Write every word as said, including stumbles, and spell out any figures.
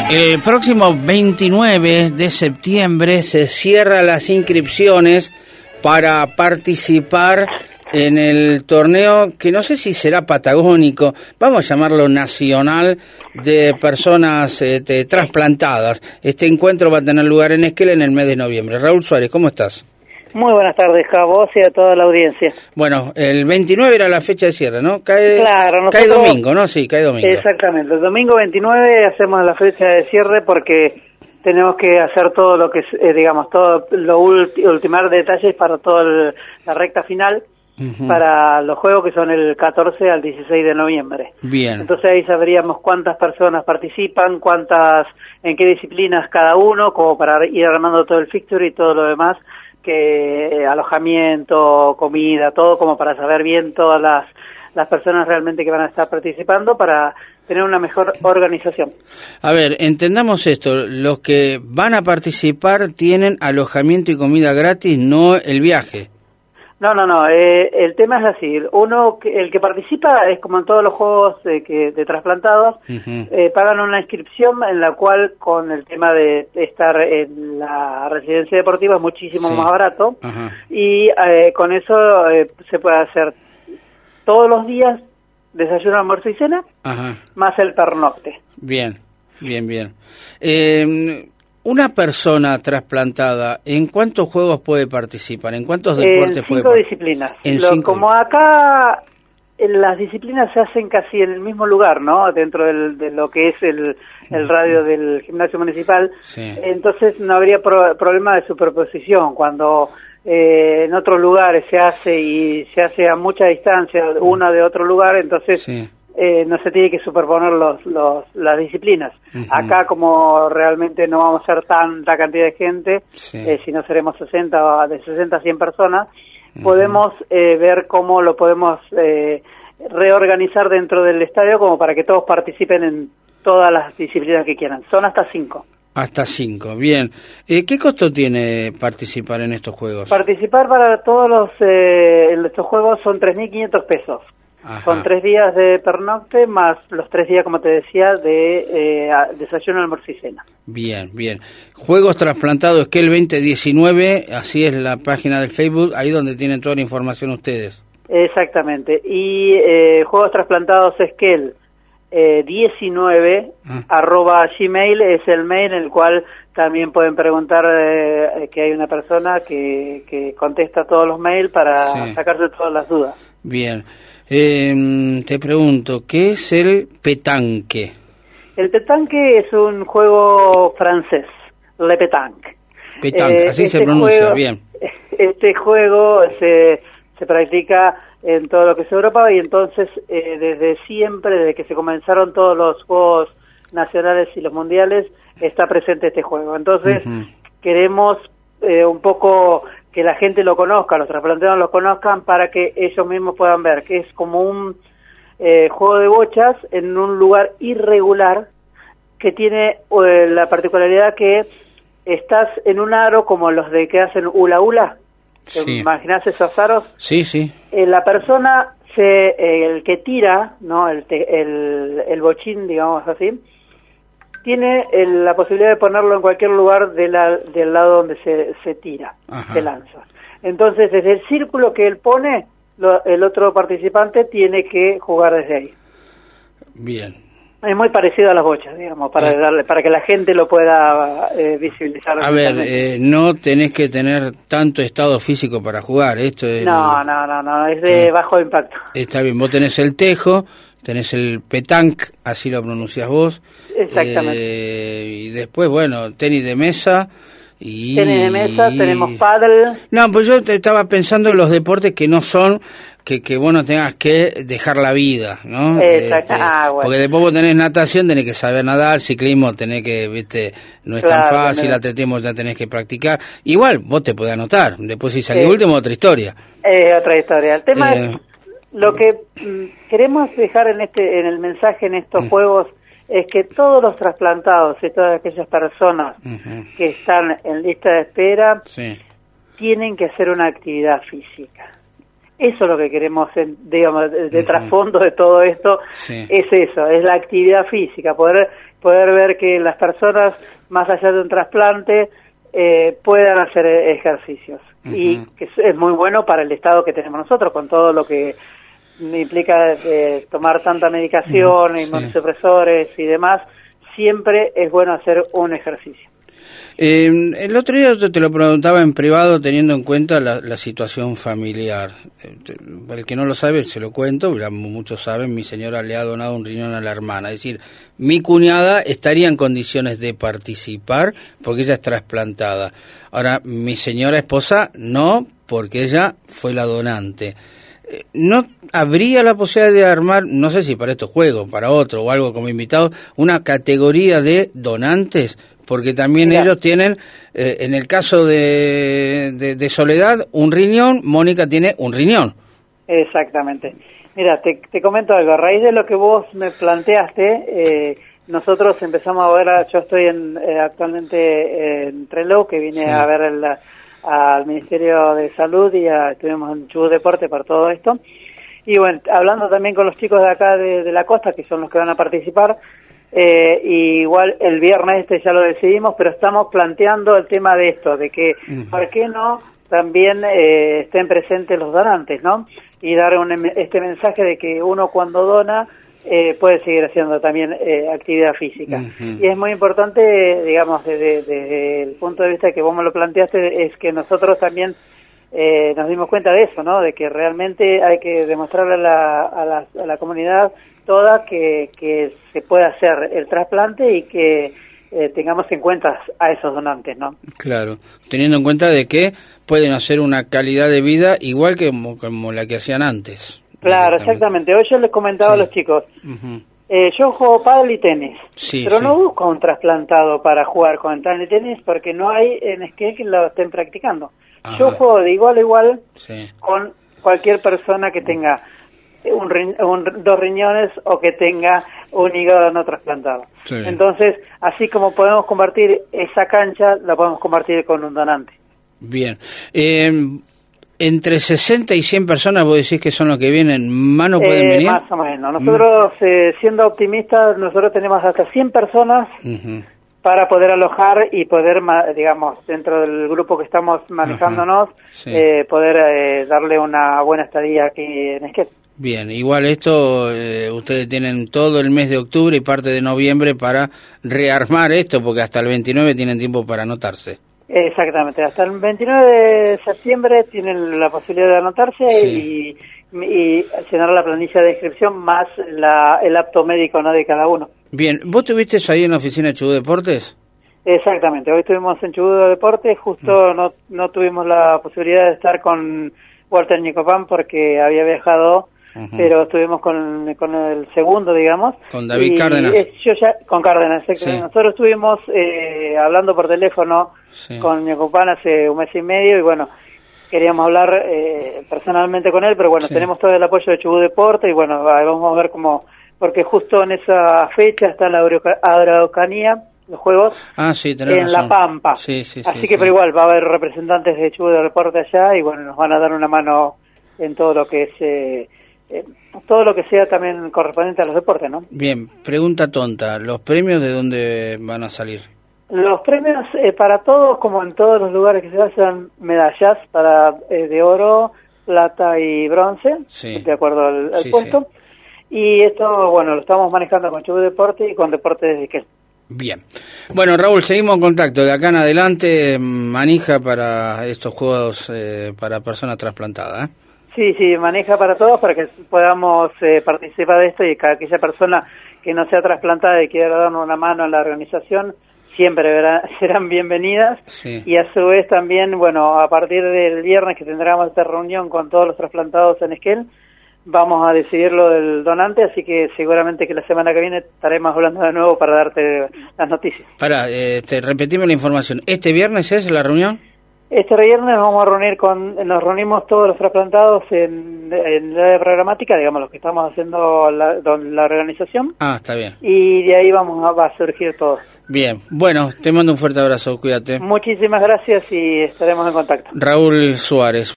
El próximo veintinueve de septiembre se cierran las inscripciones para participar en el torneo que no sé si será patagónico, vamos a llamarlo nacional, de personas este, trasplantadas. Este encuentro va a tener lugar en Esquel en el mes de noviembre. Raúl Suárez, ¿cómo estás? Muy buenas tardes a vos y a toda la audiencia. Bueno, el veintinueve era la fecha de cierre, ¿no? Cae, claro, nosotros, cae domingo, ¿no? Sí, cae domingo. Exactamente, el domingo veintinueve hacemos la fecha de cierre porque tenemos que hacer todo lo que, eh, digamos, todo lo ulti, ultimar detalles para toda la recta final, uh-huh, para los juegos que son el catorce al dieciséis de noviembre. Bien. Entonces ahí sabríamos cuántas personas participan, cuántas, en qué disciplinas cada uno, como para ir armando todo el fixture y todo lo demás, que alojamiento, comida, todo como para saber bien todas las, las personas realmente que van a estar participando para tener una mejor organización. A ver, entendamos esto, los que van a participar tienen alojamiento y comida gratis, no el viaje. No, no, no, eh, el tema es así, uno, el que participa es como en todos los juegos de, que, de trasplantados, uh-huh, eh, pagan una inscripción en la cual con el tema de estar en la residencia deportiva es muchísimo, sí, más barato, uh-huh, y eh, con eso eh, se puede hacer todos los días desayuno, almuerzo y cena, uh-huh, más el pernocte. Bien, bien, bien. Eh, Una persona trasplantada, ¿en cuántos juegos puede participar? ¿En cuántos deportes puede participar? En cinco disciplinas. En Lo, cinco. Como acá en las disciplinas se hacen casi en el mismo lugar, ¿no? Dentro del, de lo que es el, el radio del gimnasio municipal. Sí. Entonces no habría pro, problema de superposición. Cuando eh, en otros lugares se hace y se hace a mucha distancia una de otro lugar, entonces... Sí. Eh, no se tiene que superponer los, los, las disciplinas. Uh-huh. Acá, como realmente no vamos a ser tanta cantidad de gente, sí, eh, si no seremos sesenta, de sesenta a cien personas, uh-huh, podemos eh, ver cómo lo podemos eh, reorganizar dentro del estadio como para que todos participen en todas las disciplinas que quieran. Son hasta cinco. Hasta cinco, bien. Eh, ¿Qué costo tiene participar en estos juegos? Participar para todos los eh, en estos juegos son tres mil quinientos pesos. Ajá. Son tres días de pernocte más los tres días, como te decía, de eh, desayuno, almuerzo y cena. Bien, bien. Juegos Trasplantados Esquel veinte diecinueve, así es la página del Facebook, ahí donde tienen toda la información ustedes. Exactamente. Y eh, Juegos Trasplantados Esquel eh, diecinueve, ah, arroba Gmail es el mail en el cual también pueden preguntar eh, que hay una persona que, que contesta todos los mails para, sí, sacarse todas las dudas. Bien. Eh, te pregunto, ¿qué es el petanque? El petanque es un juego francés, le pétanque. Petanque, eh, así este se pronuncia, juego, bien. Este juego se, se practica en todo lo que es Europa y entonces eh, desde siempre, desde que se comenzaron todos los juegos nacionales y los mundiales, está presente este juego. Entonces, uh-huh, queremos eh, un poco... que la gente lo conozca, los trasplantados lo conozcan para que ellos mismos puedan ver que es como un eh, juego de bochas en un lugar irregular que tiene eh, la particularidad que estás en un aro como los de que hacen hula hula. ¿Te sí. imaginás esos aros? Sí, sí. Eh, la persona, se, eh, el que tira, ¿no? el, te, el, el bochín, digamos así, tiene el, la posibilidad de ponerlo en cualquier lugar de la, del lado donde se, se tira, Ajá. se lanza. Entonces, desde el círculo que él pone, lo, el otro participante tiene que jugar desde ahí. Bien. Es muy parecido a las bochas, digamos, para eh. darle, para que la gente lo pueda eh, visualizar. A ver, eh, no tenés que tener tanto estado físico para jugar. Esto es no, el, no, no, no, es de eh, bajo impacto. Está bien, vos tenés el tejo, tenés el petanque, así lo pronuncias vos. Exactamente. Eh, y después, bueno, tenis de mesa. Y... Tenis de mesa, tenemos pádel. No, pues yo te estaba pensando en los deportes que no son, que, que vos no tengas que dejar la vida, ¿no? Exacto. Este, ah, bueno. Porque después vos tenés natación, tenés que saber nadar, ciclismo tenés que, viste, no es claro, tan fácil, atletismo ya tenés que practicar. Igual, vos te podés anotar, después si salís eh, último, otra historia. Eh, otra historia. El tema eh, es, lo que mm, queremos dejar en este, en el mensaje en estos mm. juegos, es que todos los trasplantados y todas aquellas personas uh-huh. que están en lista de espera sí. tienen que hacer una actividad física. Eso es lo que queremos, digamos, de, de uh-huh. trasfondo de todo esto, sí. es eso, es la actividad física, poder poder ver que las personas, más allá de un trasplante, eh, puedan hacer ejercicios. Uh-huh. Y que es muy bueno para el estado que tenemos nosotros, con todo lo que implica eh, tomar tanta medicación, uh-huh. inmunosupresores sí. y demás, siempre es bueno hacer un ejercicio. Eh, el otro día yo te lo preguntaba en privado teniendo en cuenta la, la situación familiar. El que no lo sabe se lo cuento, ya muchos saben, mi señora le ha donado un riñón a la hermana. Es decir, mi cuñada estaría en condiciones de participar porque ella es trasplantada. Ahora, mi señora esposa no, porque ella fue la donante. ¿No habría la posibilidad de armar, no sé si para estos juegos, para otro o algo como invitado, una categoría de donantes? Porque también Mira. ellos tienen, eh, en el caso de, de, de Soledad, un riñón, Mónica tiene un riñón. Exactamente. Mira, te, te comento algo, a raíz de lo que vos me planteaste, eh, nosotros empezamos a ver, yo estoy en, eh, actualmente en Trelew, que vine sí. a ver el, al Ministerio de Salud y a, estuvimos en Chubut Deporte para todo esto. Y bueno, hablando también con los chicos de acá de, de la costa, que son los que van a participar, Eh, y igual el viernes este ya lo decidimos, pero estamos planteando el tema de esto, de que uh-huh. ¿por qué no también eh, estén presentes los donantes, ¿no? Y dar un, este mensaje de que uno cuando dona eh, puede seguir haciendo también eh, actividad física. Uh-huh. Y es muy importante, digamos, desde, desde el punto de vista que vos me lo planteaste, es que nosotros también eh, nos dimos cuenta de eso, ¿no? De que realmente hay que demostrarle a la, a la, a la comunidad toda que, que se puede hacer el trasplante y que eh, tengamos en cuenta a esos donantes, ¿no? Claro, teniendo en cuenta de que pueden hacer una calidad de vida igual que como, como la que hacían antes. Claro, exactamente. Hoy yo les comentaba sí. a los chicos, uh-huh. eh, yo juego pádel y tenis, sí, pero sí. no busco un trasplantado para jugar con el y tenis porque no hay en Esquel que lo estén practicando. Ajá. Yo juego de igual a igual sí. con cualquier persona que tenga Un, ri- un, dos riñones o que tenga un hígado no trasplantado. Sí. Entonces, así como podemos compartir esa cancha, la podemos compartir con un donante. Bien. Eh, entre sesenta y cien personas, vos decís que son los que vienen, ¿más no pueden eh, venir? Más o menos. Nosotros, mm. eh, siendo optimistas, nosotros tenemos hasta cien personas uh-huh. para poder alojar y poder, digamos, dentro del grupo que estamos manejándonos, sí. eh, poder eh, darle una buena estadía aquí en Esquel. Bien, igual esto, eh, ustedes tienen todo el mes de octubre y parte de noviembre para rearmar esto, porque hasta el veintinueve tienen tiempo para anotarse. Exactamente, hasta el veintinueve de septiembre tienen la posibilidad de anotarse sí. y, y llenar la planilla de inscripción más la, el apto médico, ¿no?, de cada uno. Bien, ¿vos estuviste ahí en la oficina de Chubut Deportes? Exactamente, hoy estuvimos en Chubut Deportes, justo mm. no, no tuvimos la posibilidad de estar con Walter Nicopán porque había viajado. Uh-huh. Pero estuvimos con, con el segundo, digamos. Con David y Cárdenas. Es, yo ya, con Cárdenas, sí. Nosotros estuvimos eh, hablando por teléfono sí. con Ñacopán hace un mes y medio y bueno, queríamos hablar eh, personalmente con él, pero bueno, sí. tenemos todo el apoyo de Chubut Deporte y bueno, vamos a ver cómo, porque justo en esa fecha está la Araucanía, los Juegos, ah, sí, en razón. La Pampa. Sí, sí, Así sí, que sí. pero igual va a haber representantes de Chubut Deporte allá y bueno, nos van a dar una mano en todo lo que es eh, eh, todo lo que sea también correspondiente a los deportes, ¿no? Bien, pregunta tonta, ¿los premios de dónde van a salir? Los premios eh, para todos, como en todos los lugares que se hacen, medallas para eh, de oro, plata y bronce, sí. de acuerdo al, al sí, puesto. Sí. Y esto, bueno, lo estamos manejando con Chubut Deporte y con Deportes de Esquel. Bien. Bueno, Raúl, seguimos en contacto. De acá en adelante, manija para estos juegos eh, para personas trasplantadas, ¿eh? Sí, sí, maneja para todos para que podamos eh, participar de esto y que aquella persona que no sea trasplantada y quiera darnos una mano en la organización, siempre verá, serán bienvenidas. Sí. Y a su vez también, bueno, a partir del viernes que tendremos esta reunión con todos los trasplantados en Esquel, vamos a decidir lo del donante, así que seguramente que la semana que viene estaremos hablando de nuevo para darte las noticias. Para, eh, te repetimos la información. ¿Este viernes es la reunión? Este viernes nos vamos a reunir con, nos reunimos todos los trasplantados en, en la área programática, digamos, los que estamos haciendo la, la organización. Ah, está bien. Y de ahí vamos a, va a surgir todo. Bien, bueno, te mando un fuerte abrazo, cuídate. Muchísimas gracias y estaremos en contacto. Raúl Suárez.